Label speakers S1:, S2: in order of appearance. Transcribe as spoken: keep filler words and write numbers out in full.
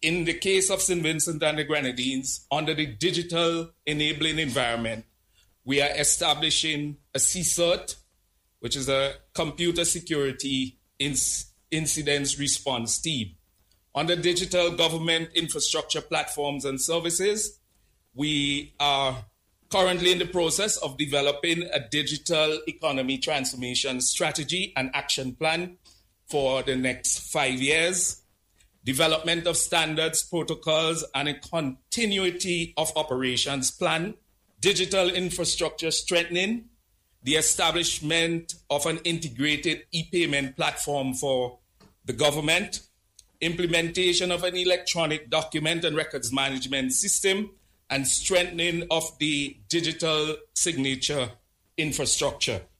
S1: In the case of Saint Vincent and the Grenadines, under the digital enabling environment, we are establishing a C CERT, which is a computer security inc- incidents response team. Under digital government infrastructure platforms and services, we are currently in the process of developing a digital economy transformation strategy and action plan for the next five years. Development of standards, protocols, and a continuity of operations plan, digital infrastructure strengthening, the establishment of an integrated e-payment platform for the government, implementation of an electronic document and records management system, and strengthening of the digital signature infrastructure.